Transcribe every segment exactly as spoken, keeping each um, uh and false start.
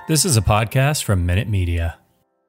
This is a podcast from Minute Media.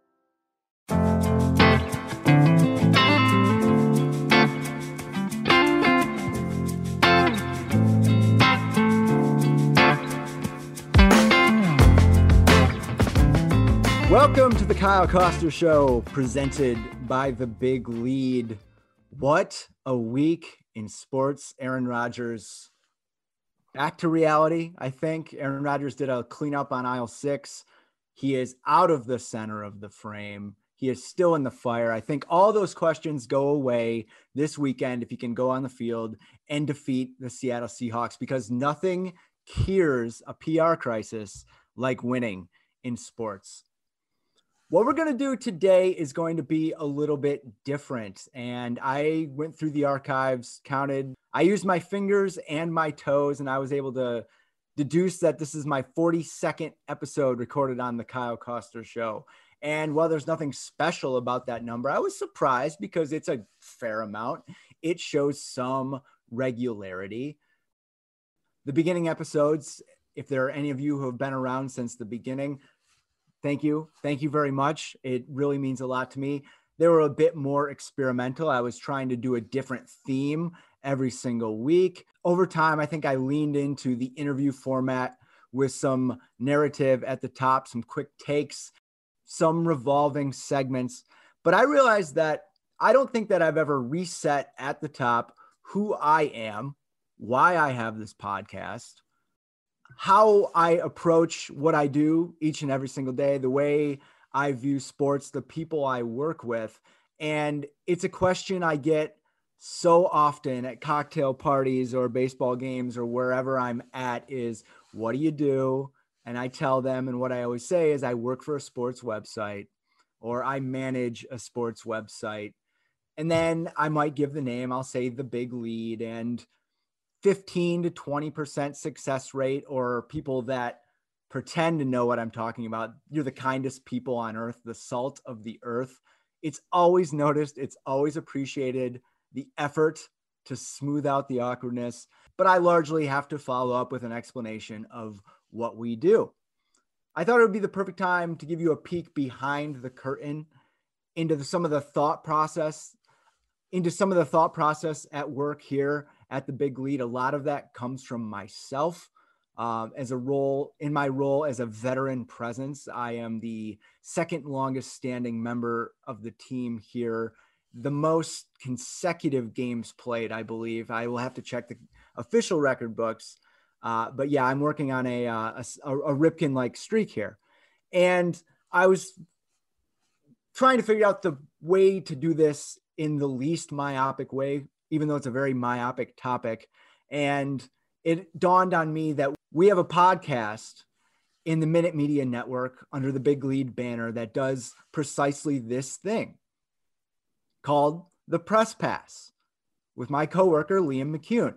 Welcome to the Kyle Koster Show, presented by The Big Lead. What a week in sports. Aaron Rodgers back to reality, I think. Aaron Rodgers did a cleanup on aisle six. He is out of the center of the frame. He is still in the fire. I think all those questions go away this weekend if he can go on the field and defeat the Seattle Seahawks, because nothing cures a P R crisis like winning in sports. What we're going to do today is going to be a little bit different. And I went through the archives, counted. I used my fingers and my toes, and I was able to deduce that this is my forty-second episode recorded on the Kyle Koster Show. And while there's nothing special about that number, I was surprised because it's a fair amount. It shows some regularity. The beginning episodes, if there are any of you who have been around since the beginning, Thank you. Thank you very much. It really means a lot to me. They were a bit more experimental. I was trying to do a different theme every single week. Over time, I think I leaned into the interview format with some narrative at the top, some quick takes, some revolving segments. But I realized that I don't think that I've ever reset at the top who I am, why I have this podcast, how I approach what I do each and every single day, the way I view sports, the people I work with. And it's a question I get so often at cocktail parties or baseball games or wherever I'm at is, what do you do? And I tell them, and what I always say is I work for a sports website or I manage a sports website. And then I might give the name, I'll say The Big Lead, and fifteen to twenty percent success rate, or people that pretend to know what I'm talking about. You're the kindest people on earth, the salt of the earth. It's always noticed. It's always appreciated, the effort to smooth out the awkwardness. But I largely have to follow up with an explanation of what we do. I thought it would be the perfect time to give you a peek behind the curtain into the, some of the thought process, into some of the thought process at work here at The Big Lead. A lot of that comes from myself um, as a role in my role as a veteran presence. I am the second longest standing member of the team here, the most consecutive games played, I believe. I will have to check the official record books. Uh, but yeah, I'm working on a, uh, a, a Ripken-like streak here. And I was trying to figure out the way to do this in the least myopic way, even though it's a very myopic topic. And it dawned on me that we have a podcast in the Minute Media Network under the Big Lead banner that does precisely this thing, called The Press Pass, with my coworker, Liam McCune.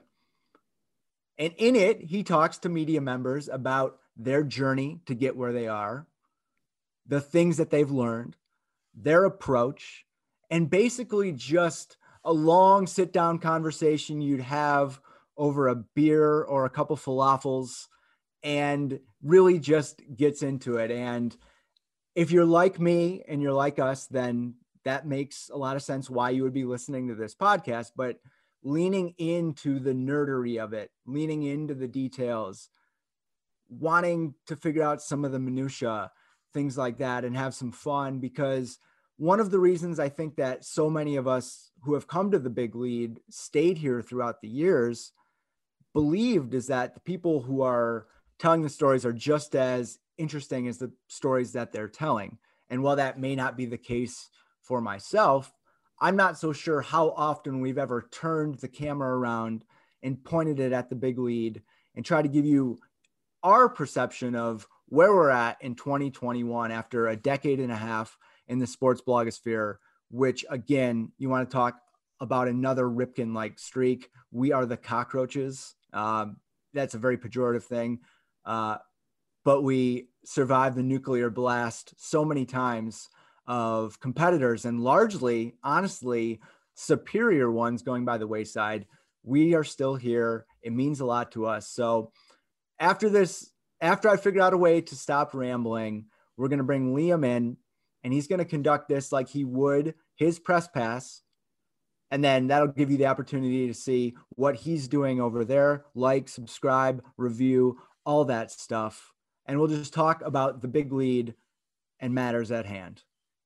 And in it, he talks to media members about their journey to get where they are, the things that they've learned, their approach, and basically just a long sit down conversation you'd have over a beer or a couple falafels, and really just gets into it. And if you're like me and you're like us, then that makes a lot of sense why you would be listening to this podcast. But leaning into the nerdery of it, leaning into the details, wanting to figure out some of the minutia, things like that, and have some fun, because one of the reasons I think that so many of us who have come to the Big Lead stayed here throughout the years believed is that the people who are telling the stories are just as interesting as the stories that they're telling. And while that may not be the case for myself, I'm not so sure how often we've ever turned the camera around and pointed it at the Big Lead and tried to give you our perception of where we're at in twenty twenty-one after a decade and a half in the sports blogosphere, which, again, you want to talk about another Ripken-like streak. We are the cockroaches. Um, that's a very pejorative thing. Uh, but we survived the nuclear blast so many times of competitors, and largely, honestly, superior ones going by the wayside. We are still here. It means a lot to us. So after this after I figured out a way to stop rambling, we're going to bring Liam in, and he's going to conduct this like he would his press pass. And then that'll give you the opportunity to see what he's doing over there. Like, subscribe, review, all that stuff. And we'll just talk about the big lead and matters at hand.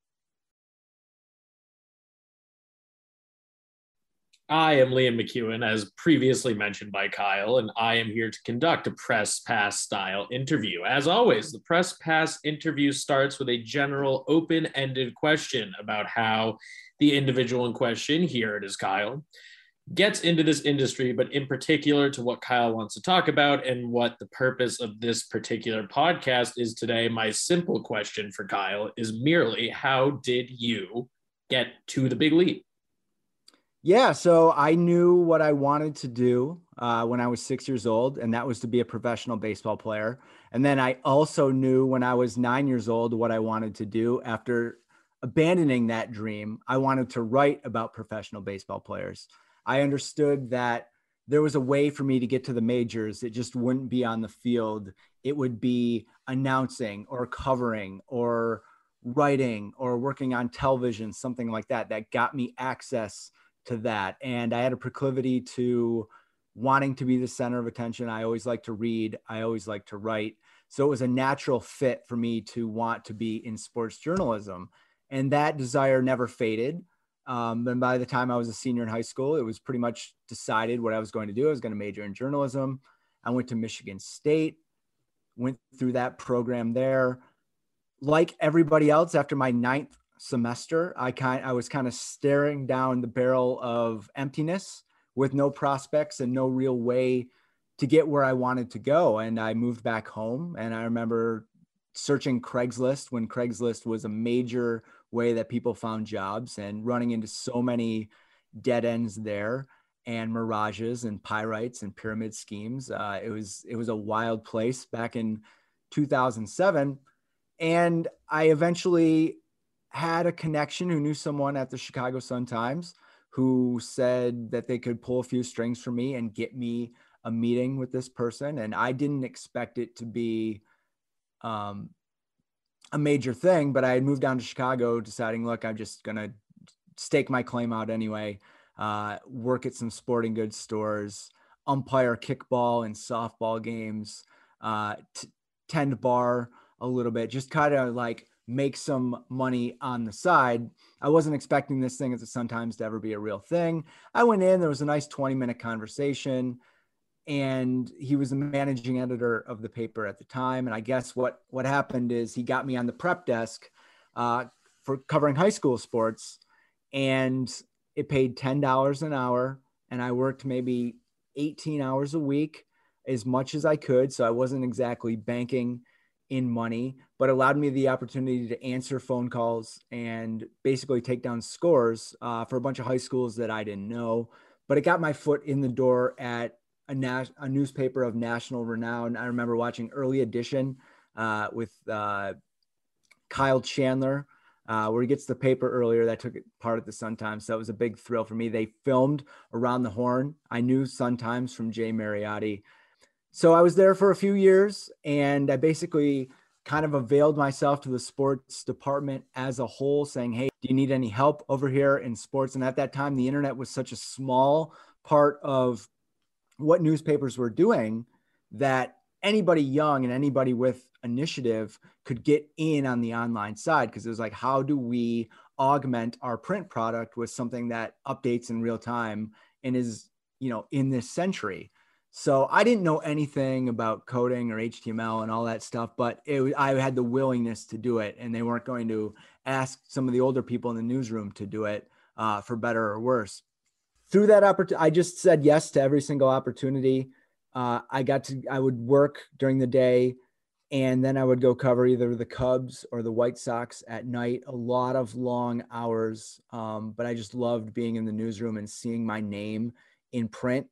I am Liam McEwen, as previously mentioned by Kyle, and I am here to conduct a press pass style interview. As always, the press pass interview starts with a general open-ended question about how the individual in question, here it is Kyle, gets into this industry, but in particular to what Kyle wants to talk about and what the purpose of this particular podcast is today. My simple question for Kyle is merely, how did you get to the big lead? Yeah, so I knew what I wanted to do uh, when I was six years old, and that was to be a professional baseball player. And then I also knew when I was nine years old what I wanted to do. After abandoning that dream, I wanted to write about professional baseball players. I understood that there was a way for me to get to the majors. It just wouldn't be on the field. It would be announcing or covering or writing or working on television, something like that, that got me access to that. And I had a proclivity to wanting to be the center of attention. I always like to read. I always like to write. So it was a natural fit for me to want to be in sports journalism. And that desire never faded. Um, and by the time I was a senior in high school, it was pretty much decided what I was going to do. I was going to major in journalism. I went to Michigan State, went through that program there. Like everybody else, after my ninth semester, I kind I was kind of staring down the barrel of emptiness with no prospects and no real way to get where I wanted to go. And I moved back home, and I remember searching Craigslist when Craigslist was a major way that people found jobs, and running into so many dead ends there and mirages and pyrites and pyramid schemes. Uh, it was it was a wild place back in two thousand seven. And I eventually had a connection who knew someone at the Chicago Sun-Times who said that they could pull a few strings for me and get me a meeting with this person. And I didn't expect it to be um, a major thing, but I had moved down to Chicago deciding, look, I'm just going to stake my claim out anyway, uh, work at some sporting goods stores, umpire kickball and softball games, uh, t- tend bar a little bit, just kind of like make some money on the side. I wasn't expecting this thing at the Sun-Times to ever be a real thing. I went in, there was a nice twenty minute conversation, and he was the managing editor of the paper at the time. And I guess what, what happened is he got me on the prep desk uh, for covering high school sports, and it paid ten dollars an hour. And I worked maybe eighteen hours a week, as much as I could. So I wasn't exactly banking in money, but allowed me the opportunity to answer phone calls and basically take down scores uh, for a bunch of high schools that I didn't know. But it got my foot in the door at a, nas- a newspaper of national renown. I remember watching Early Edition uh, with uh, Kyle Chandler, uh, where he gets the paper earlier. That took part at the Sun-Times. So that was a big thrill for me. They filmed Around the Horn. I knew Sun-Times from Jay Mariotti. So I was there for a few years, and I basically kind of availed myself to the sports department as a whole, saying, hey, do you need any help over here in sports? And at that time, the internet was such a small part of what newspapers were doing that anybody young and anybody with initiative could get in on the online side, because it was like, how do we augment our print product with something that updates in real time and is, you know, in this century? So I didn't know anything about coding or H T M L and all that stuff, but it, I had the willingness to do it, and they weren't going to ask some of the older people in the newsroom to do it uh, for better or worse. Through that opportunity, I just said yes to every single opportunity. Uh, I got to, I would work during the day, and then I would go cover either the Cubs or the White Sox at night, a lot of long hours. Um, but I just loved being in the newsroom and seeing my name in print.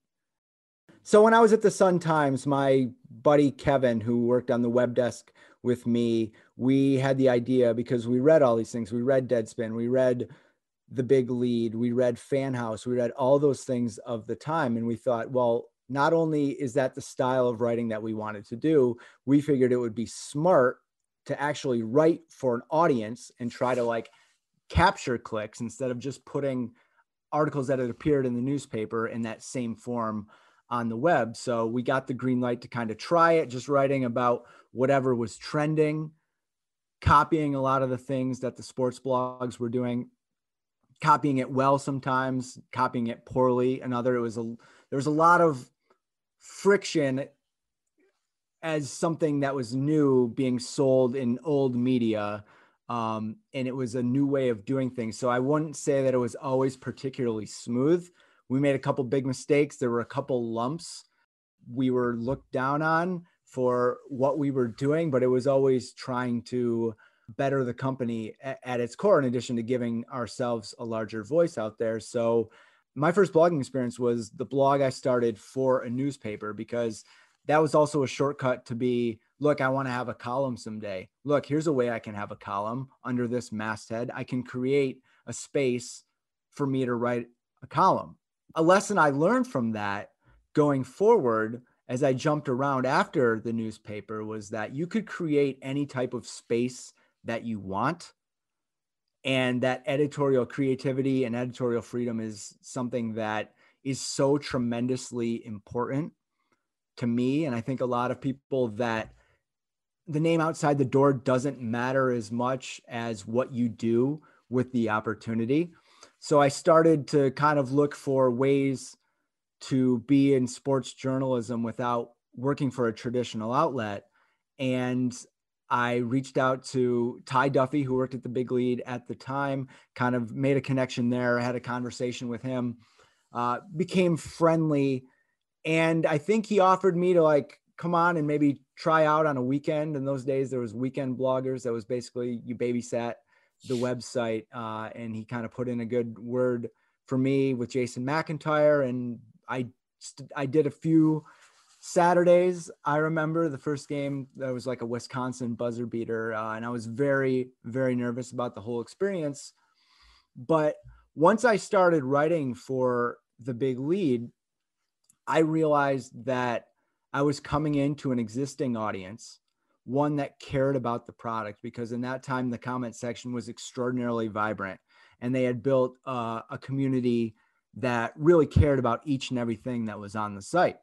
So when I was at the Sun-Times, my buddy Kevin, who worked on the web desk with me, we had the idea, because we read all these things. We read Deadspin, we read The Big Lead, we read Fan House, we read all those things of the time. And we thought, well, not only is that the style of writing that we wanted to do, we figured it would be smart to actually write for an audience and try to like capture clicks instead of just putting articles that had appeared in the newspaper in that same form on the web. So we got the green light to kind of try it, just writing about whatever was trending, copying a lot of the things that the sports blogs were doing, copying it well sometimes, copying it poorly another. It was a there was a lot of friction as something that was new being sold in old media. Um, and it was a new way of doing things. So I wouldn't say that it was always particularly smooth. We made a couple big mistakes. There were a couple lumps we were looked down on for what we were doing, but it was always trying to better the company at, at its core, in addition to giving ourselves a larger voice out there. So my first blogging experience was the blog I started for a newspaper, because that was also a shortcut to be, look, I want to have a column someday. Look, here's a way I can have a column under this masthead. I can create a space for me to write a column. A lesson I learned from that going forward as I jumped around after the newspaper was that you could create any type of space that you want. And that editorial creativity and editorial freedom is something that is so tremendously important to me. And I think a lot of people, that the name outside the door doesn't matter as much as what you do with the opportunity. So I started to kind of look for ways to be in sports journalism without working for a traditional outlet. And I reached out to Ty Duffy, who worked at the Big Lead at the time, kind of made a connection there, had a conversation with him, uh, became friendly. And I think he offered me to like, come on and maybe try out on a weekend. In those days, there was weekend bloggers. That was basically you babysat the website. Uh, and he kind of put in a good word for me with Jason McIntyre. And I, I did a few Saturdays. I remember the first game, that was like a Wisconsin buzzer beater. Uh, and I was very, very nervous about the whole experience. But once I started writing for the Big Lead, I realized that I was coming into an existing audience, one that cared about the product, because in that time, the comment section was extraordinarily vibrant, and they had built uh, a community that really cared about each and everything that was on the site.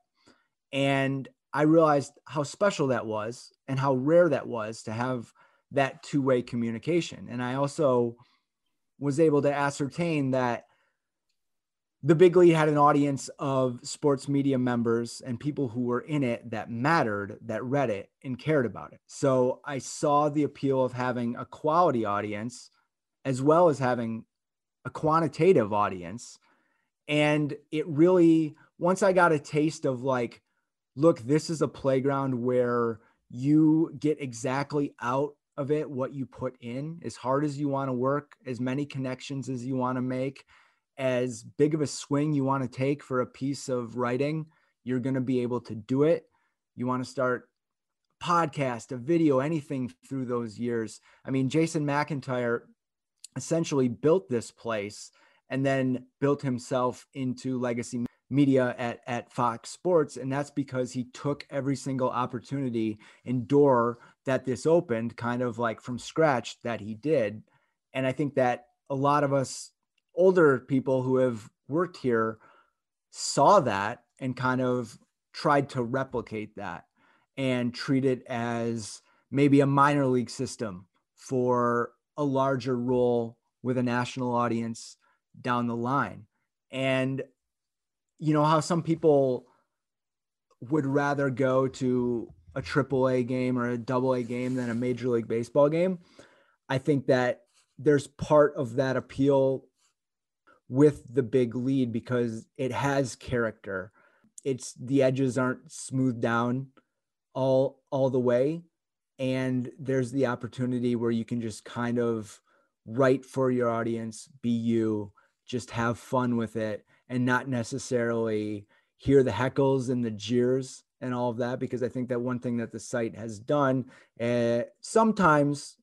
And I realized how special that was and how rare that was to have that two-way communication. And I also was able to ascertain that the Big Lead had an audience of sports media members and people who were in it that mattered, that read it and cared about it. So I saw the appeal of having a quality audience as well as having a quantitative audience. And it really, once I got a taste of like, look, this is a playground where you get exactly out of it what you put in, as hard as you want to work, as many connections as you want to make, as big of a swing you want to take for a piece of writing, you're going to be able to do it. You want to start a podcast, a video, anything through those years. I mean, Jason McIntyre essentially built this place and then built himself into legacy media at, at Fox Sports. And that's because he took every single opportunity and door that this opened kind of like from scratch that he did. And I think that a lot of us older people who have worked here saw that and kind of tried to replicate that and treat it as maybe a minor league system for a larger role with a national audience down the line. And you know how some people would rather go to a triple A game or a double A game than a Major League Baseball game. I think that there's part of that appeal with the Big Lead because it has character. It's the edges aren't smoothed down all, all the way. And there's the opportunity where you can just kind of write for your audience, be you, just have fun with it and not necessarily hear the heckles and the jeers and all of that. Because I think that one thing that the site has done, uh, sometimes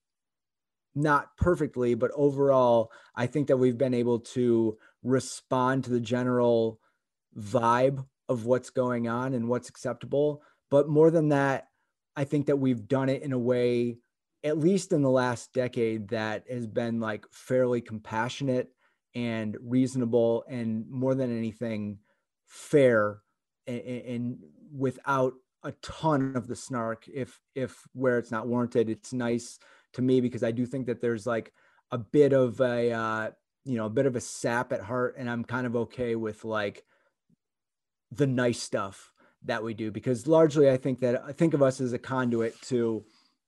not perfectly, but overall, I think that we've been able to respond to the general vibe of what's going on and what's acceptable. But more than that, I think that we've done it in a way, at least in the last decade, that has been like fairly compassionate and reasonable, and more than anything, fair, and, and without a ton of the snark. If, if where it's not warranted, it's nice to me because I do think that there's like a bit of a, uh, you know, a bit of a sap at heart, and I'm kind of okay with like the nice stuff that we do, because largely I think that I think of us as a conduit to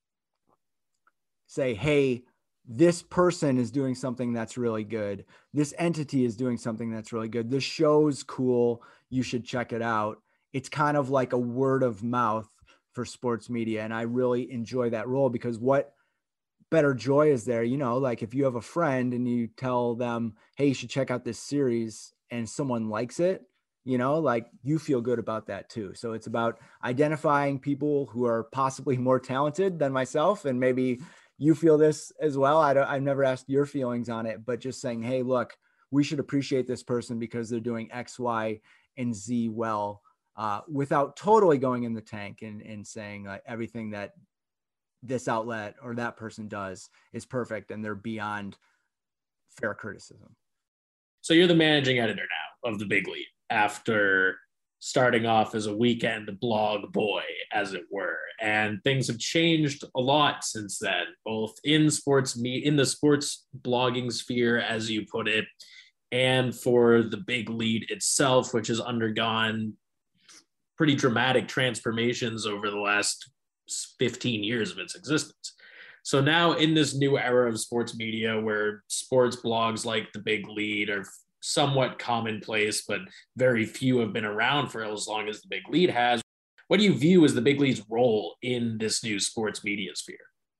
say, hey, this person is doing something that's really good. This entity is doing something that's really good. This show's cool. You should check it out. It's kind of like a word of mouth for sports media. And I really enjoy that role, because what better joy is there? You know, like if you have a friend and you tell them, hey, you should check out this series, and someone likes it, you know, like you feel good about that too. So it's about identifying people who are possibly more talented than myself. And maybe you feel this as well. I don't, I've never asked your feelings on it, but just saying, hey, look, we should appreciate this person because they're doing X, Y, and Z well, uh, without totally going in the tank and, and saying uh, everything that this outlet or that person does is perfect and they're beyond fair criticism. So you're the managing editor now of the Big Lead, after starting off as a weekend blog boy, as it were. And things have changed a lot since then, both in sports me in the sports blogging sphere, as you put it, and for the Big Lead itself, which has undergone pretty dramatic transformations over the last fifteen years of its existence. So now in this new era of sports media, where sports blogs like the Big Lead are somewhat commonplace, but very few have been around for as long as the Big Lead has, what do you view as the Big Lead's role in this new sports media sphere?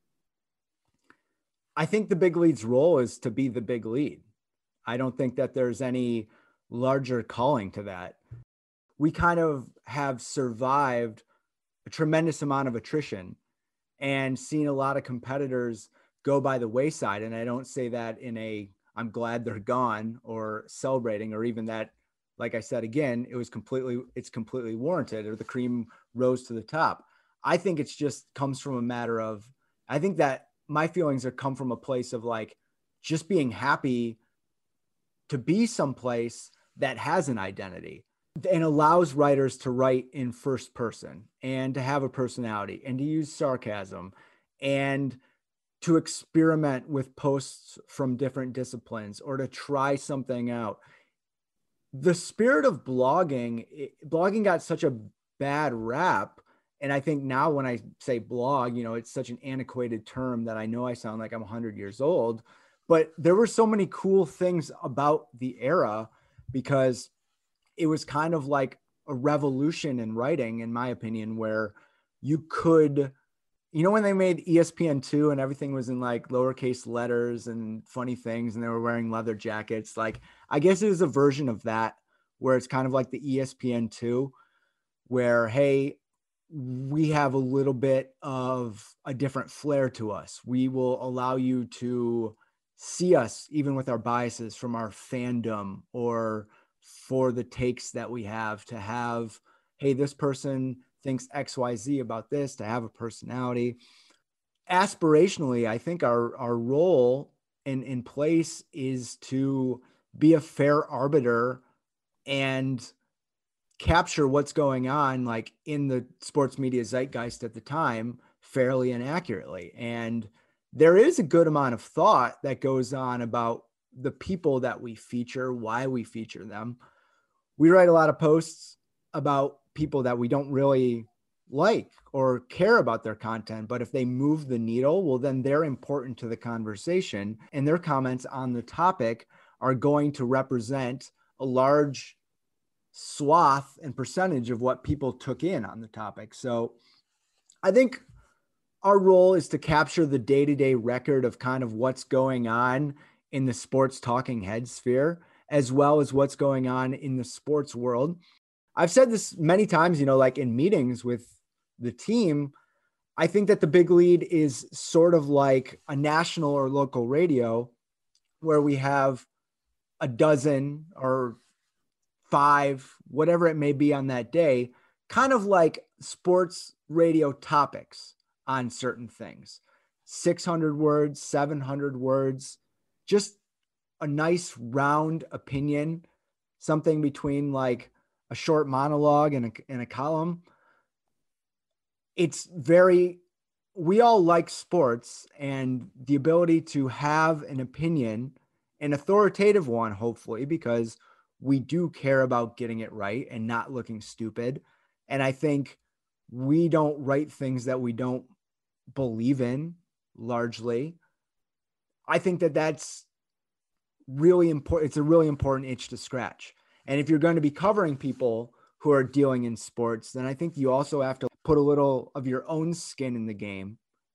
I think the Big Lead's role is to be the Big Lead. I don't think that there's any larger calling to that. We kind of have survived a tremendous amount of attrition and seen a lot of competitors go by the wayside. And I don't say that in a, I'm glad they're gone or celebrating, or even that, like I said, again, it was completely, it's completely warranted, or the cream rose to the top. I think it's just comes from a matter of, I think that my feelings are come from a place of like, just being happy to be someplace that has an identity and allows writers to write in first person and to have a personality and to use sarcasm and to experiment with posts from different disciplines or to try something out. The spirit of blogging, it, blogging got such a bad rap. And I think now when I say blog, you know, it's such an antiquated term that I know I sound like I'm one hundred years old, but there were so many cool things about the era because it was kind of like a revolution in writing, in my opinion, where you could, you know, when they made E S P N two and everything was in like lowercase letters and funny things and they were wearing leather jackets, like, I guess it was a version of that where it's kind of like the E S P N two where, hey, we have a little bit of a different flair to us. We will allow you to see us even with our biases from our fandom or for the takes that we have, to have, hey, this person thinks X Y Z about this, to have a personality. Aspirationally, I think our, our role in, in place is to be a fair arbiter and capture what's going on like in the sports media zeitgeist at the time fairly and accurately. And there is a good amount of thought that goes on about the people that we feature, why we feature them. We write a lot of posts about people that we don't really like or care about their content, but if they move the needle, well, then they're important to the conversation, and their comments on the topic are going to represent a large swath and percentage of what people took in on the topic. So I think our role is to capture the day-to-day record of kind of what's going on in the sports talking head sphere, as well as what's going on in the sports world. I've said this many times, you know, like in meetings with the team, I think that the Big Lead is sort of like a national or local radio where we have a dozen or five, whatever it may be on that day, kind of like sports radio topics on certain things. six hundred words, seven hundred words, just a nice round opinion, something between like a short monologue and a, and a column. It's very, we all like sports, and the ability to have an opinion, an authoritative one, hopefully, because we do care about getting it right and not looking stupid. And I think we don't write things that we don't believe in largely. I think that that's really important. It's a really important itch to scratch. And if you're going to be covering people who are dealing in sports, then I think you also have to put a little of your own skin in the game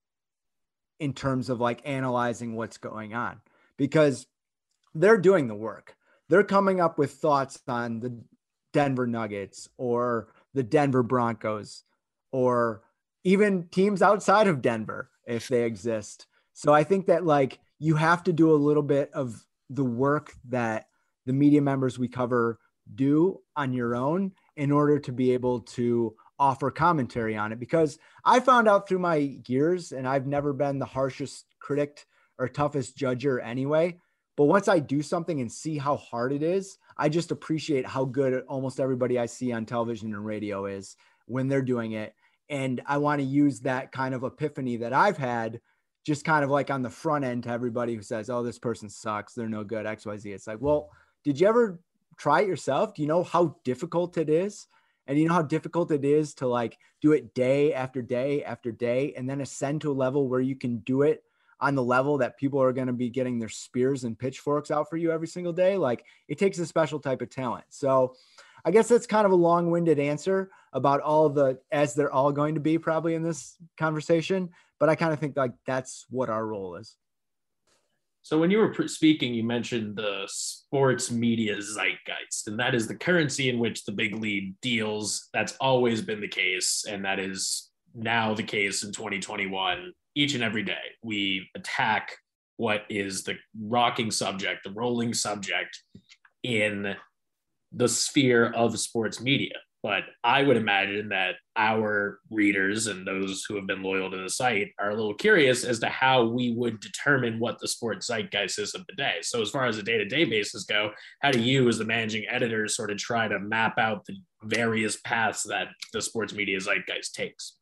in terms of like analyzing what's going on, because they're doing the work. They're coming up with thoughts on the Denver Nuggets or the Denver Broncos, or even teams outside of Denver, if they exist. So I think that like you have to do a little bit of the work that the media members we cover do on your own in order to be able to offer commentary on it. Because I found out through my years, and I've never been the harshest critic or toughest judger anyway, but once I do something and see how hard it is, I just appreciate how good almost everybody I see on television and radio is when they're doing it. And I want to use that kind of epiphany that I've had just kind of like on the front end to everybody who says, oh, this person sucks, they're no good, X Y Z. It's like, well, did you ever try it yourself? Do you know how difficult it is? And you know how difficult it is to like do it day after day after day, and then ascend to a level where you can do it on the level that people are going to be getting their spears and pitchforks out for you every single day. Like, it takes a special type of talent. So I guess that's kind of a long-winded answer about all the, as they're all going to be probably in this conversation. But I kind of think like that's what our role is. So when you were speaking, you mentioned the sports media zeitgeist, and that is the currency in which the big league deals. That's always been the case, and that is now the case in twenty twenty-one. Each and every day, we attack what is the rocking subject, the rolling subject in the sphere of sports media. But I would imagine that our readers and those who have been loyal to the site are a little curious as to how we would determine what the sports zeitgeist is of the day. So as far as a day-to-day basis go, how do you as the managing editor sort of try to map out the various paths that the sports media zeitgeist takes?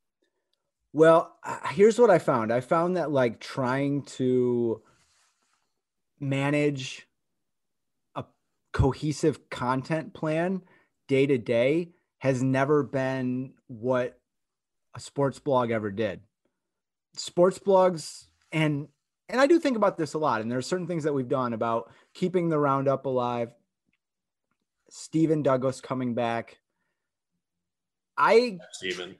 Well, here's what I found. I found that like trying to manage a cohesive content plan day to day has never been what a sports blog ever did. Sports blogs, and and I do think about this a lot, and there are certain things that we've done about keeping the roundup alive, Stephen Douglas coming back. I Stephen.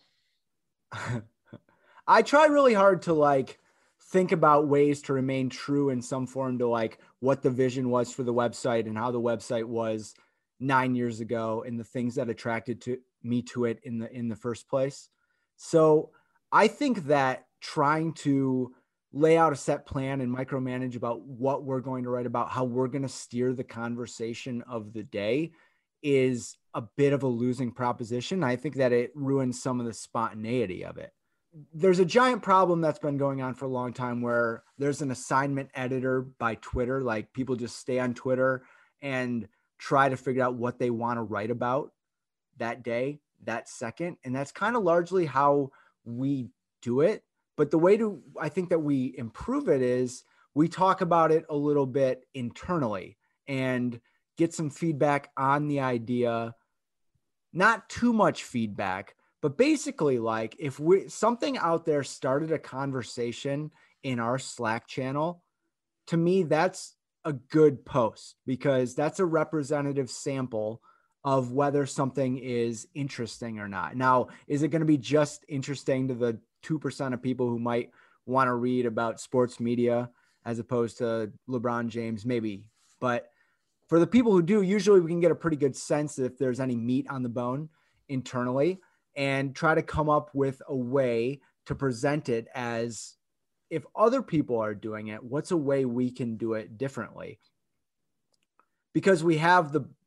I try really hard to like think about ways to remain true in some form to like what the vision was for the website and how the website was nine years ago and the things that attracted to me to it in the in the first place. So I think that trying to lay out a set plan and micromanage about what we're going to write about, how we're going to steer the conversation of the day, is a bit of a losing proposition. I think that it ruins some of the spontaneity of it. There's a giant problem that's been going on for a long time where there's an assignment editor by Twitter. Like, people just stay on Twitter and try to figure out what they want to write about that day, that second. And that's kind of largely how we do it. But the way to, I think that we improve it is we talk about it a little bit internally and get some feedback on the idea, not too much feedback, but basically like if we, something out there started a conversation in our Slack channel, to me, that's a good post because that's a representative sample of whether something is interesting or not. Now, is it going to be just interesting to the two percent of people who might want to read about sports media as opposed to LeBron James? Maybe. But for the people who do, usually we can get a pretty good sense if there's any meat on the bone internally and try to come up with a way to present it as, if other people are doing it, what's a way we can do it differently? Because we have the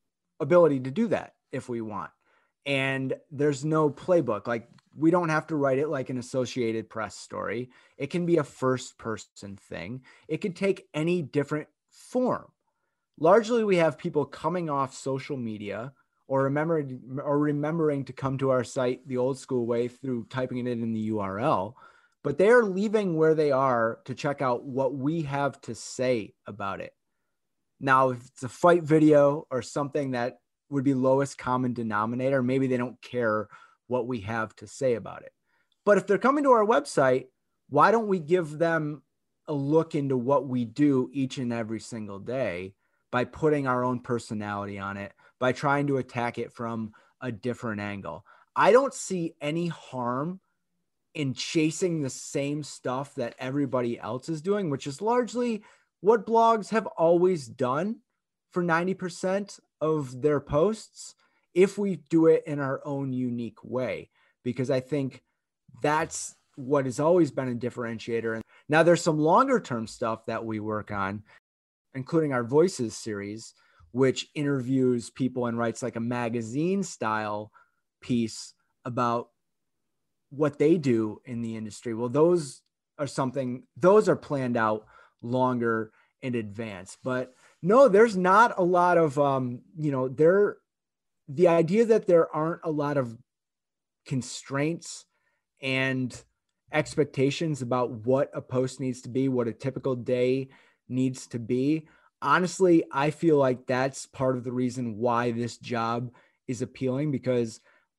ability to do that if we want. And there's no playbook. Like, we don't have to write it like an Associated Press story. It can be a first person thing. It could take any different form. Largely, we have people coming off social media or remembering or remembering to come to our site the old school way through typing it in the U R L, but they are leaving where they are to check out what we have to say about it. Now, if it's a fight video or something that would be lowest common denominator, maybe they don't care what we have to say about it. But if they're coming to our website, why don't we give them a look into what we do each and every single day by putting our own personality on it, by trying to attack it from a different angle? I don't see any harm in chasing the same stuff that everybody else is doing, which is largely what blogs have always done for ninety percent of their posts, if we do it in our own unique way, because I think that's what has always been a differentiator. And now there's some longer term stuff that we work on, including our Voices series, which interviews people and writes like a magazine style piece about what they do in the industry. Well, those are something, those are planned out longer in advance. But no, there's not a lot of, um, you know, there, the idea that there aren't a lot of constraints and expectations about what a post needs to be, what a typical day needs to be. Honestly, I feel like that's part of the reason why this job is appealing, because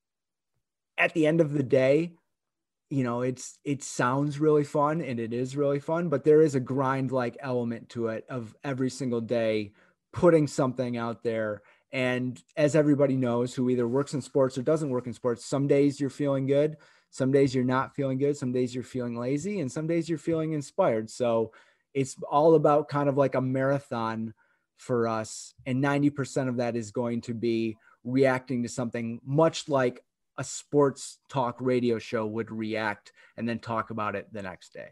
at the end of the day, you know, it's, it sounds really fun and it is really fun, but there is a grind like element to it of every single day putting something out there. And as everybody knows who either works in sports or doesn't work in sports, some days you're feeling good, some days you're not feeling good, some days you're feeling lazy, and some days you're feeling inspired. So it's all about kind of like a marathon for us. And ninety percent of that is going to be reacting to something much like a sports talk radio show would react and then talk about it the next day.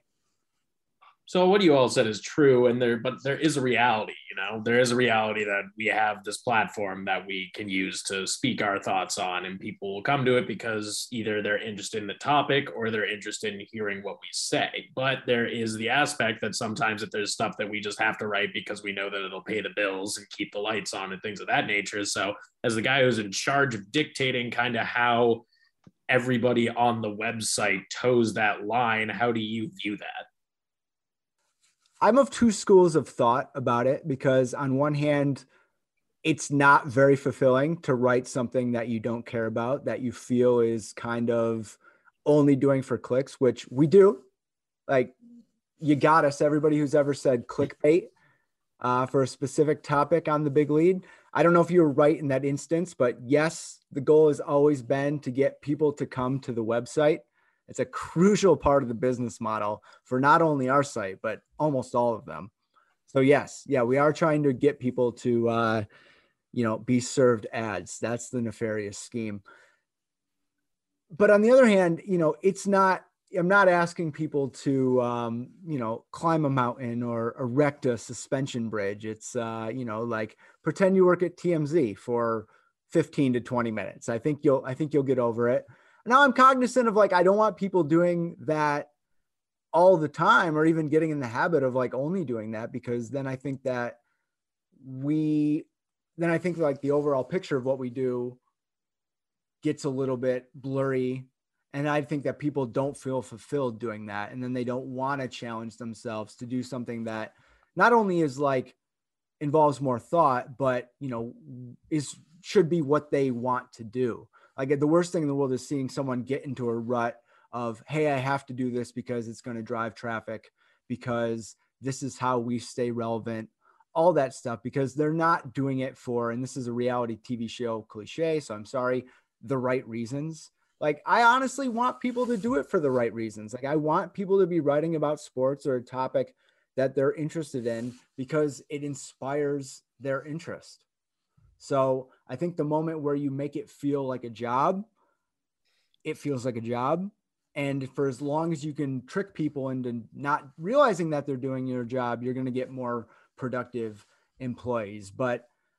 So what you all said is true, and there, but there is a reality, you know, there is a reality that we have this platform that we can use to speak our thoughts on, and people will come to it because either they're interested in the topic or they're interested in hearing what we say. But there is the aspect that sometimes that there's stuff that we just have to write because we know that it'll pay the bills and keep the lights on and things of that nature. So as the guy who's in charge of dictating kind of how everybody on the website toes that line, how do you view that? I'm of two schools of thought about it, because on one hand, it's not very fulfilling to write something that you don't care about, that you feel is kind of only doing for clicks, which we do. Like, you got us, everybody who's ever said clickbait uh, for a specific topic on the Big Lead. I don't know if you were right in that instance, but yes, the goal has always been to get people to come to the website. It's a crucial part of the business model for not only our site, but almost all of them. So yes, yeah, we are trying to get people to, uh, you know, be served ads. That's the nefarious scheme. But on the other hand, you know, it's not, I'm not asking people to, um, you know, climb a mountain or erect a suspension bridge. It's, uh, you know, like pretend you work at T M Z for fifteen to twenty minutes. I think you'll, I think you'll get over it. Now I'm cognizant of like, I don't want people doing that all the time or even getting in the habit of like only doing that, because then I think that we, then I think like the overall picture of what we do gets a little bit blurry. And I think that people don't feel fulfilled doing that. And then they don't want to challenge themselves to do something that not only is like involves more thought, but, you know, is, should be what they want to do. Like, the worst thing in the world is seeing someone get into a rut of, hey, I have to do this because it's going to drive traffic, because this is how we stay relevant, all that stuff, because they're not doing it for, and this is a reality T V show cliche, so I'm sorry, the right reasons. Like, I honestly want people to do it for the right reasons. Like, I want people to be writing about sports or a topic that they're interested in because it inspires their interest. So I think the moment where you make it feel like a job, it feels like a job. And for as long as you can trick people into not realizing that they're doing your job, you're going to get more productive employees. But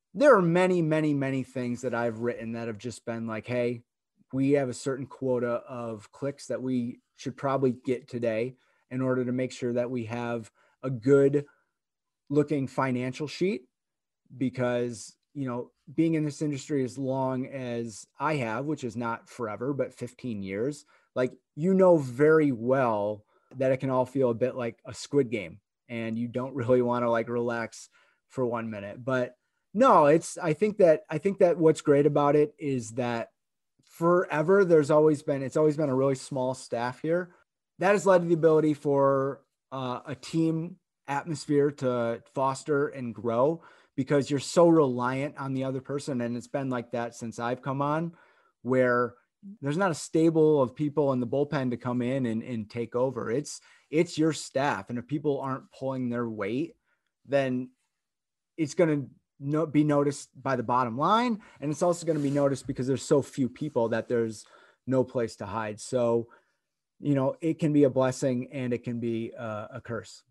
there are many, many, many things that I've written that have just been like, hey, we have a certain quota of clicks that we should probably get today in order to make sure that we have a good looking financial sheet, because, you know, being in this industry as long as I have, which is not forever, but fifteen years, like, you know, very well that it can all feel a bit like a Squid Game, and you don't really want to like relax for one minute. But no, it's, I think that, I think that what's great about it is that forever, there's always been, it's always been a really small staff here. That has led to the ability for uh, a team atmosphere to foster and grow, because you're so reliant on the other person. And it's been like that since I've come on, where there's not a stable of people in the bullpen to come in and, and take over. It's, it's your staff. And if people aren't pulling their weight, then it's going to no, be noticed by the bottom line. And it's also going to be noticed because there's so few people that there's no place to hide. So, you know, it can be a blessing and it can be a, a curse.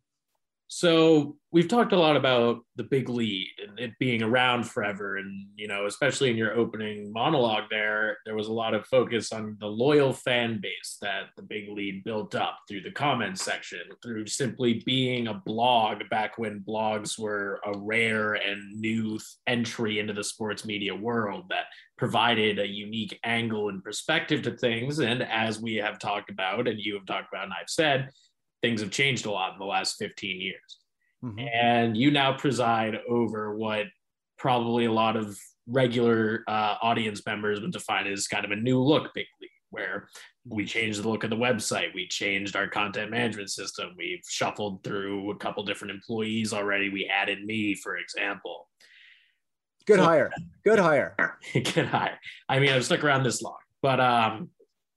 So we've talked a lot about the big lead and it being around forever. And, you know, especially in your opening monologue there, there was a lot of focus on the loyal fan base that the big lead built up through the comments section, through simply being a blog back when blogs were a rare and new entry into the sports media world that provided a unique angle and perspective to things. And as we have talked about, and you have talked about, and I've said, things have changed a lot in the last fifteen years. Mm-hmm. And you now preside over what probably a lot of regular uh, audience members would define as kind of a new look big league, where we changed the look of the website. We changed our content management system. We've shuffled through a couple different employees already. We added me, for example. Good so, hire. Good hire. Good hire. I mean, I've stuck around this long, but um,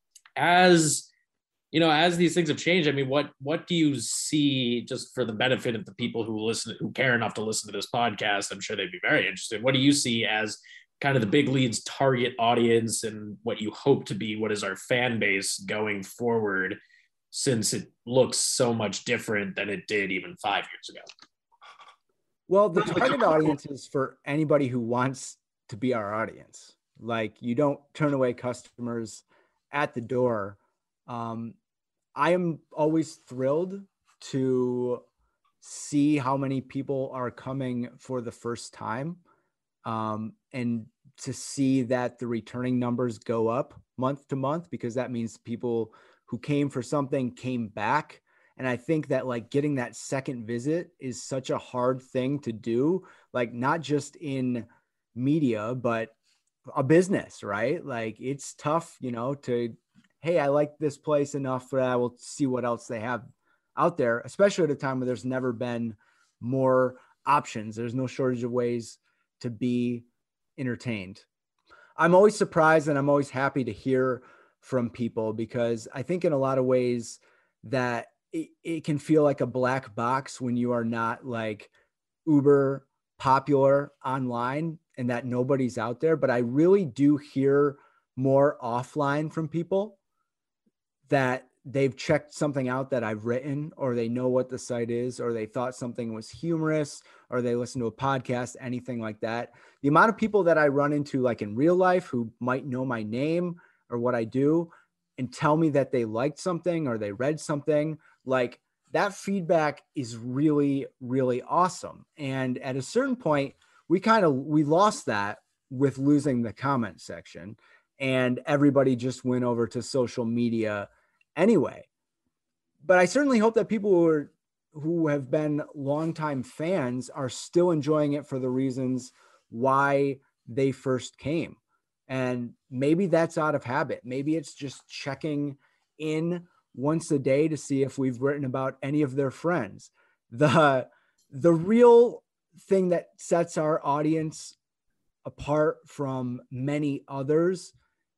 as you know, as these things have changed, I mean, what what do you see, just for the benefit of the people who listen, who care enough to listen to this podcast? I'm sure they'd be very interested. What do you see as kind of the big lead's target audience and what you hope to be, what is our fan base going forward, since it looks so much different than it did even five years ago? Well, the target audience is for anybody who wants to be our audience. Like, you don't turn away customers at the door. Um, I am always thrilled to see how many people are coming for the first time, um, and to see that the returning numbers go up month to month, because that means people who came for something came back. And I think that, like, getting that second visit is such a hard thing to do, like, not just in media, but a business, right? Like, it's tough, you know, to, hey, I like this place enough that I will see what else they have out there, especially at a time where there's never been more options. There's no shortage of ways to be entertained. I'm always surprised and I'm always happy to hear from people, because I think in a lot of ways that it, it can feel like a black box when you are not like uber popular online and that nobody's out there. But I really do hear more offline from people that they've checked something out that I've written, or they know what the site is, or they thought something was humorous, or they listen to a podcast, anything like that. The amount of people that I run into, like in real life, who might know my name or what I do and tell me that they liked something or they read something, like, that feedback is really, really awesome. And at a certain point, we kind of, we lost that with losing the comment section, and everybody just went over to social media anyway. But I certainly hope that people who are, who have been longtime fans are still enjoying it for the reasons why they first came. And maybe that's out of habit. Maybe it's just checking in once a day to see if we've written about any of their friends. The, the real thing that sets our audience apart from many others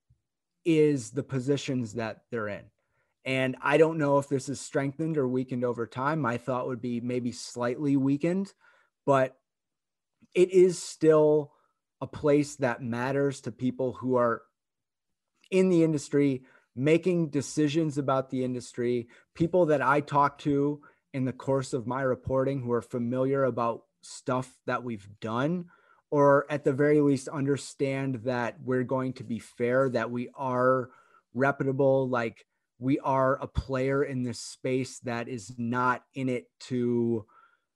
is the positions that they're in. And I don't know if this is strengthened or weakened over time. My thought would be maybe slightly weakened, but it is still a place that matters to people who are in the industry, making decisions about the industry, people that I talk to in the course of my reporting who are familiar about stuff that we've done, or at the very least understand that we're going to be fair, that we are reputable, like we are a player in this space that is not in it to,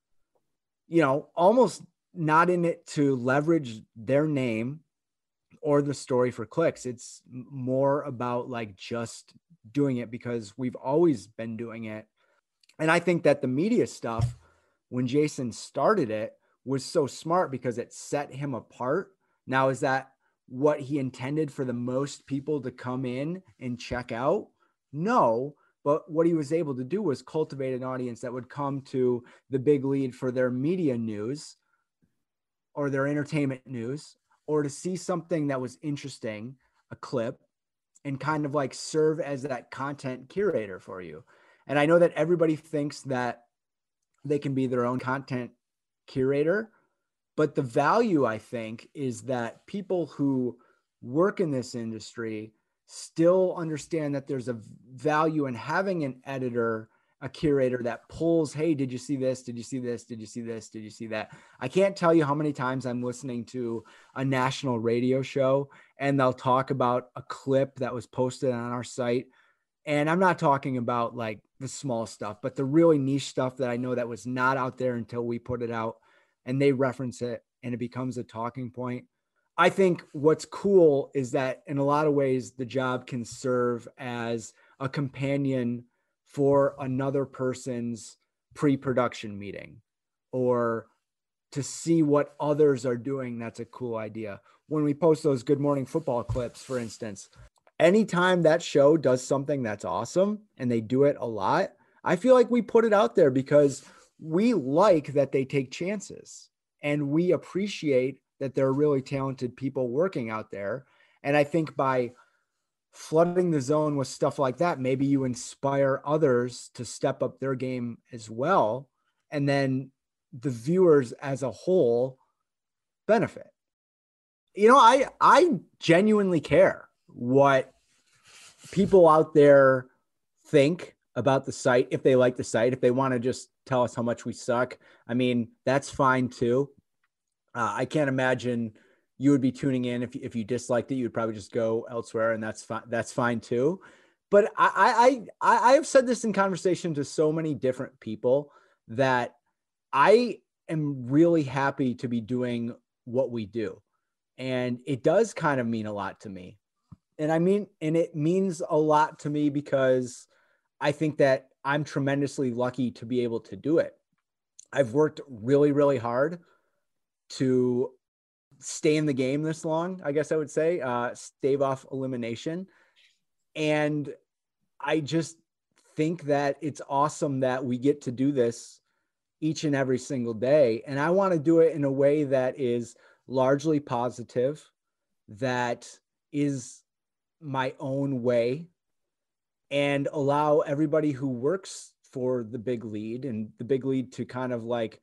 you know, almost not in it to leverage their name or the story for clicks. It's more about like just doing it because we've always been doing it. And I think that the media stuff, when Jason started it, was so smart because it set him apart. Now, is that what he intended for the most people to come in and check out? No, but what he was able to do was cultivate an audience that would come to the Big Lead for their media news or their entertainment news, or to see something that was interesting, a clip, and kind of like serve as that content curator for you. And I know that everybody thinks that they can be their own content curator, but the value, I think, is that people who work in this industry still understand that there's a value in having an editor, a curator that pulls, hey, did you see this? Did you see this? Did you see this? Did you see that? I can't tell you how many times I'm listening to a national radio show and they'll talk about a clip that was posted on our site. And I'm not talking about like the small stuff, but the really niche stuff that I know that was not out there until we put it out, and they reference it and it becomes a talking point. I think what's cool is that in a lot of ways, the job can serve as a companion for another person's pre-production meeting, or to see what others are doing. That's a cool idea. When we post those Good Morning Football clips, for instance, anytime that show does something that's awesome and they do it a lot, I feel like we put it out there because we like that they take chances and we appreciate that there are really talented people working out there. And I think by flooding the zone with stuff like that, maybe you inspire others to step up their game as well. And then the viewers as a whole benefit. You know, I, I genuinely care what people out there think about the site. If they like the site, if they want to just tell us how much we suck, I mean, that's fine too. Uh, I can't imagine you would be tuning in. If, if you disliked it, you would probably just go elsewhere, and that's fine. That's fine too. But I, I, I, I have said this in conversation to so many different people that I am really happy to be doing what we do. And it does kind of mean a lot to me. And I mean, and it means a lot to me because I think that I'm tremendously lucky to be able to do it. I've worked really, really hard to stay in the game this long, I guess I would say, uh, stave off elimination. And I just think that it's awesome that we get to do this each and every single day. And I want to do it in a way that is largely positive, that is my own way, and allow everybody who works for the Big Lead and the Big Lead to kind of like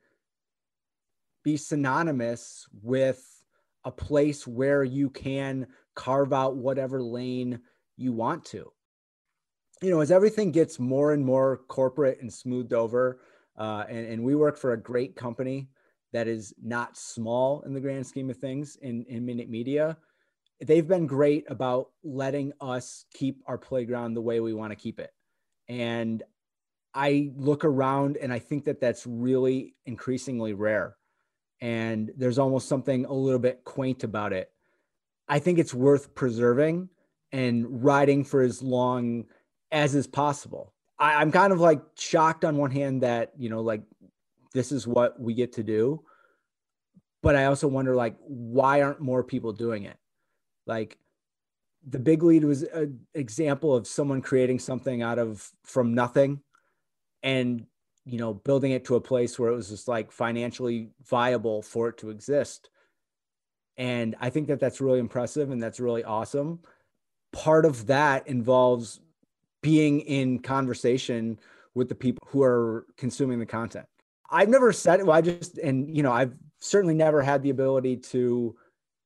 be synonymous with a place where you can carve out whatever lane you want to. You know, as everything gets more and more corporate and smoothed over, uh, and, and we work for a great company that is not small in the grand scheme of things in, in Minute Media. They've been great about letting us keep our playground the way we want to keep it. And I look around and I think that that's really increasingly rare. And there's almost something a little bit quaint about it. I think it's worth preserving and riding for as long as is possible. I, I'm kind of like shocked on one hand that, you know, like this is what we get to do. But I also wonder, like, why aren't more people doing it? Like, the Big Lead was an example of someone creating something out of from nothing and, you know, building it to a place where it was just like financially viable for it to exist. And I think that that's really impressive and that's really awesome. Part of that involves being in conversation with the people who are consuming the content. I've never said it. Well, I just, and, you know, I've certainly never had the ability to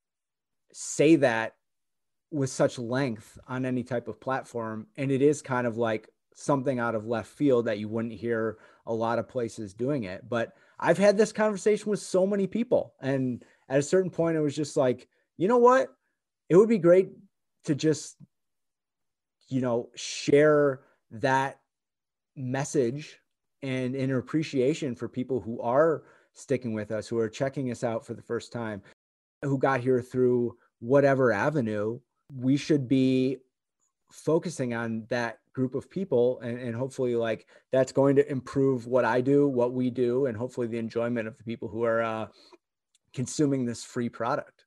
say that with such length on any type of platform. And it is kind of like something out of left field that you wouldn't hear a lot of places doing it. But I've had this conversation with so many people, and at a certain point, it was just like, you know what? It would be great to just, you know, share that message and an appreciation for people who are sticking with us, who are checking us out for the first time, who got here through whatever avenue. We should be focusing on that group of people, and, and hopefully like that's going to improve what I do, what we do, and hopefully the enjoyment of the people who are uh, consuming this free product.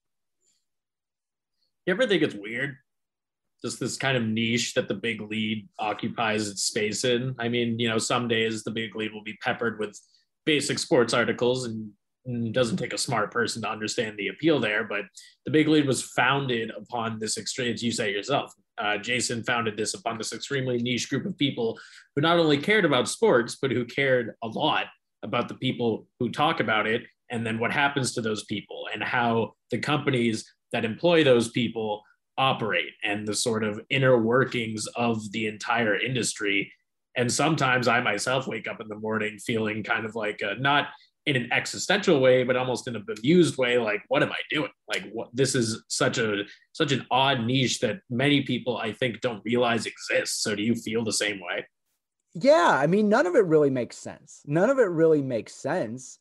You ever think it's weird? Just this kind of niche that the big lead occupies its space in. I mean, you know, some days the big lead will be peppered with basic sports articles, and, and it doesn't take a smart person to understand the appeal there. But the big lead was founded upon this extreme, as you say yourself, uh, Jason founded this upon this extremely niche group of people who not only cared about sports, but who cared a lot about the people who talk about it, and then what happens to those people and how the companies that employ those people operate and the sort of inner workings of the entire industry. And sometimes I myself wake up in the morning feeling kind of like a, not in an existential way, but almost in a bemused way. Like, what am I doing? Like, what, this is such a, such an odd niche that many people I think don't realize exists. So do you feel the same way? Yeah. I mean, none of it really makes sense. None of it really makes sense.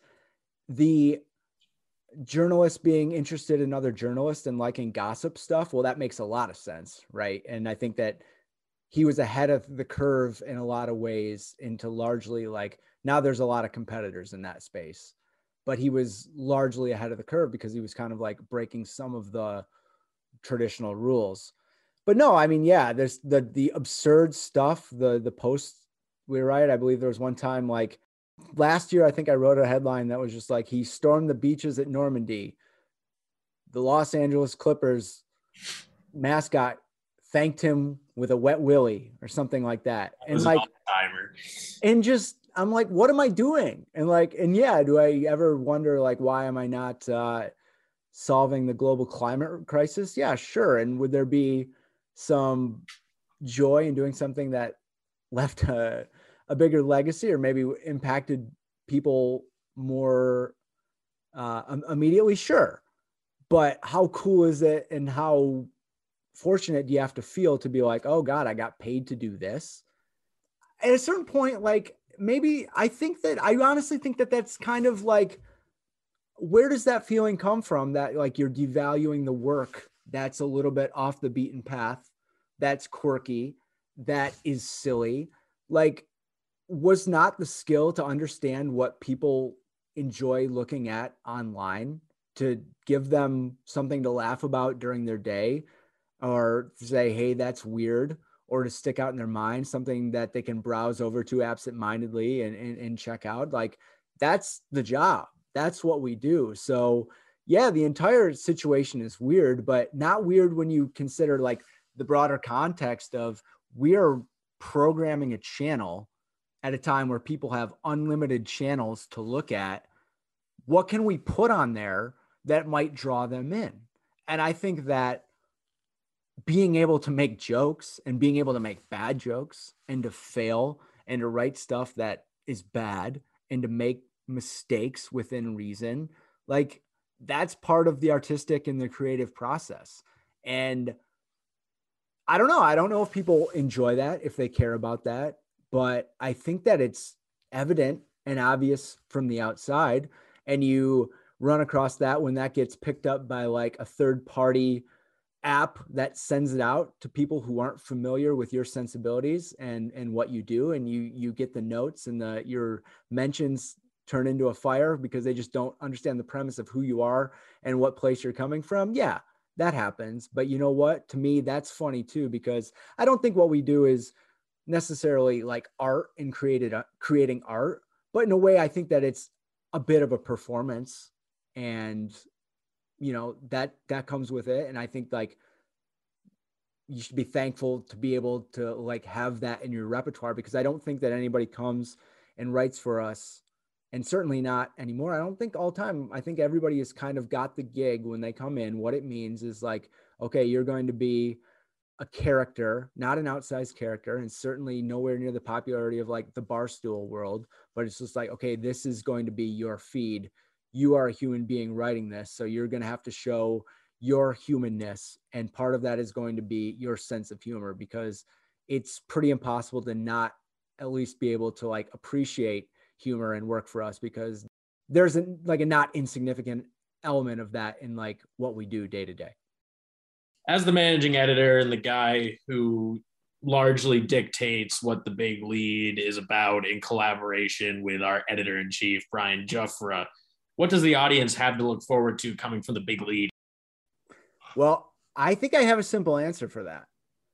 The journalist being interested in other journalists and liking gossip stuff, well, that makes a lot of sense, right? And I think that he was ahead of the curve in a lot of ways into largely like, now there's a lot of competitors in that space, but he was largely ahead of the curve because he was kind of like breaking some of the traditional rules. But no, I mean, yeah, there's the the absurd stuff, the the posts we write. I believe there was one time like last year, I think I wrote a headline that was just like, he stormed the beaches at Normandy. The Los Angeles Clippers mascot thanked him with a wet willy or something like that. that and like, and just, I'm like, what am I doing? And like, and yeah, do I ever wonder like, why am I not uh, solving the global climate crisis? Yeah, sure. And would there be some joy in doing something that left a a bigger legacy or maybe impacted people more uh, immediately? Sure. But how cool is it? And how fortunate do you have to feel to be like, oh God, I got paid to do this? At a certain point, like maybe I think that I honestly think that that's kind of like, where does that feeling come from? That like you're devaluing the work that's a little bit off the beaten path, that's quirky, that is silly. Like, was not the skill to understand what people enjoy looking at online, to give them something to laugh about during their day, or say, hey, that's weird, or to stick out in their mind, something that they can browse over to absentmindedly and, and, and check out. Like, that's the job. That's what we do. So yeah, the entire situation is weird, but not weird when you consider like the broader context of, we are programming a channel at a time where people have unlimited channels to look at. What can we put on there that might draw them in? And I think that being able to make jokes and being able to make bad jokes and to fail and to write stuff that is bad and to make mistakes within reason, like that's part of the artistic and the creative process. And I don't know. I don't know if people enjoy that, if they care about that. But I think that it's evident and obvious from the outside, and you run across that when that gets picked up by like a third party app that sends it out to people who aren't familiar with your sensibilities and, and what you do. And you, you get the notes and the, your mentions turn into a fire because they just don't understand the premise of who you are and what place you're coming from. Yeah, that happens. But you know what? To me, that's funny too, because I don't think what we do is necessarily like art and created uh, creating art, but in a way I think that it's a bit of a performance, and you know that that comes with it. And I think like you should be thankful to be able to like have that in your repertoire, because I don't think that anybody comes and writes for us, and certainly not anymore. I don't think all time. I think everybody has kind of got the gig when they come in. What it means is like, okay, you're going to be a character, not an outsized character, and certainly nowhere near the popularity of like the Barstool world, but it's just like, okay, this is going to be your feed. you are a human being writing this. So you're going to have to show your humanness. And part of that is going to be your sense of humor, because it's pretty impossible to not at least be able to like appreciate humor and work for us, because there's a, like a not insignificant element of that in like what we do day to day. As the managing editor and the guy who largely dictates what the Big Lead is about in collaboration with our editor-in-chief, Brian Juffra, what does the audience have to look forward to coming from the Big Lead? Well, I think I have a simple answer for that.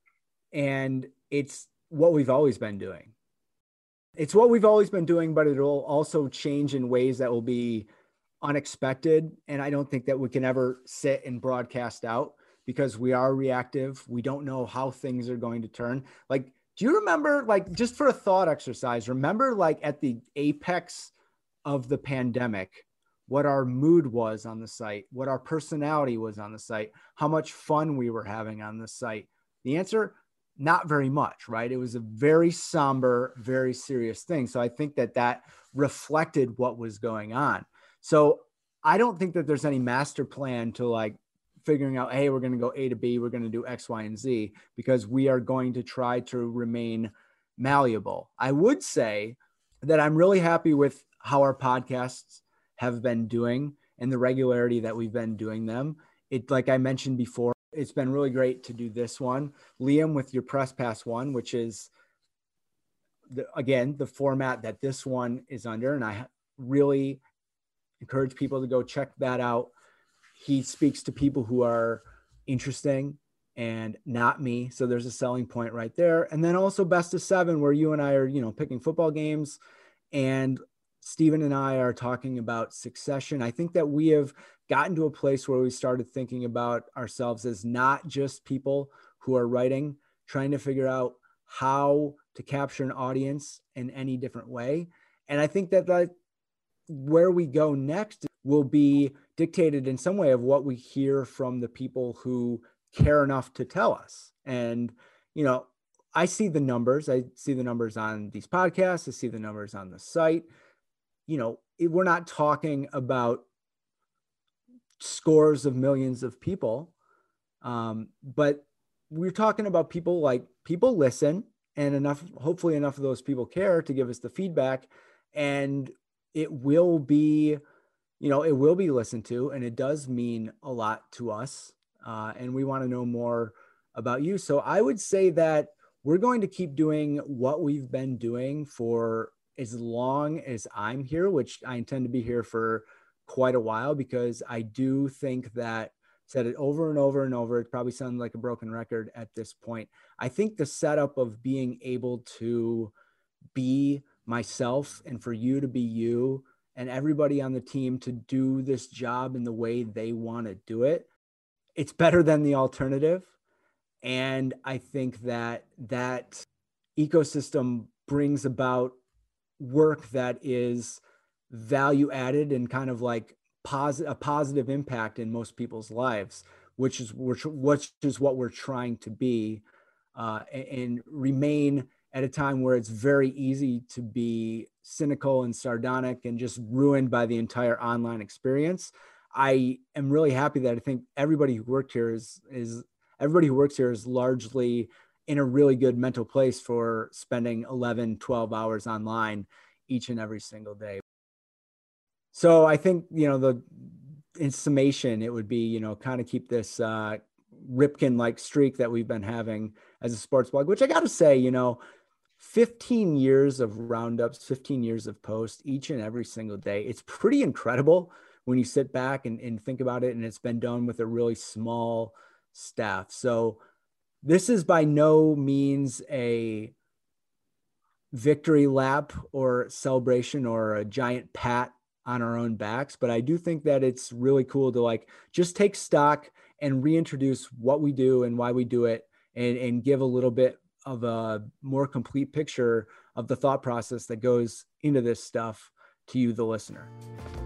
And it's what we've always been doing. It's what we've always been doing, but it'll also change in ways that will be unexpected. And I don't think that we can ever sit and broadcast out, because we are reactive. We don't know how things are going to turn. Like, do you remember, like, just for a thought exercise, remember like at the apex of the pandemic, what our mood was on the site, what our personality was on the site, how much fun we were having on the site? The answer, not very much, right? It was a very somber, very serious thing. So I think that that reflected what was going on. So I don't think that there's any master plan to like figuring out, hey, we're going to go A to B, we're going to do X, Y, and Z, because we are going to try to remain malleable. I would say that I'm really happy with how our podcasts have been doing and the regularity that we've been doing them. It, like I mentioned before, it's been really great to do this one, Liam, with your Press Pass one, which is the, again, the format that this one is under. And I really encourage people to go check that out. He speaks to people who are interesting and not me. So there's a selling point right there. And then also Best of Seven, where you and I are, you know, picking football games, and Stephen and I are talking about Succession. I think that we have gotten to a place where we started thinking about ourselves as not just people who are writing, trying to figure out how to capture an audience in any different way. And I think that that where we go next will be dictated in some way of what we hear from the people who care enough to tell us. And, you know, I see the numbers. I see the numbers on these podcasts. I see the numbers on the site. You know, it, we're not talking about scores of millions of people, um, but we're talking about people like people listen, and enough, hopefully enough of those people care to give us the feedback, and it will be, you know, it will be listened to, and it does mean a lot to us. Uh, and we want to know more about you. So I would say that we're going to keep doing what we've been doing for as long as I'm here, which I intend to be here for quite a while, because I do think that, said it over and over and over, it probably sounds like a broken record at this point. I think the setup of being able to be myself and for you to be you and everybody on the team to do this job in the way they want to do it, it's better than the alternative. And I think that that ecosystem brings about work that is value added and kind of like positive, a positive impact in most people's lives, which is which, which is what we're trying to be, uh, and, and remain at a time where it's very easy to be cynical and sardonic and just ruined by the entire online experience. I am really happy that I think everybody who worked here is is everybody who works here is largely in a really good mental place for spending eleven, twelve hours online each and every single day. So I think, you know, the in summation, it would be, you know, kind of keep this uh, Ripken-like streak that we've been having as a sports blog, which I got to say, you know, fifteen years of roundups, fifteen years of posts each and every single day. It's pretty incredible when you sit back and, and think about it. And it's been done with a really small staff. So this is by no means a victory lap or celebration or a giant pat on our own backs, but I do think that it's really cool to like just take stock and reintroduce what we do and why we do it, and, and give a little bit of a more complete picture of the thought process that goes into this stuff to you, the listener.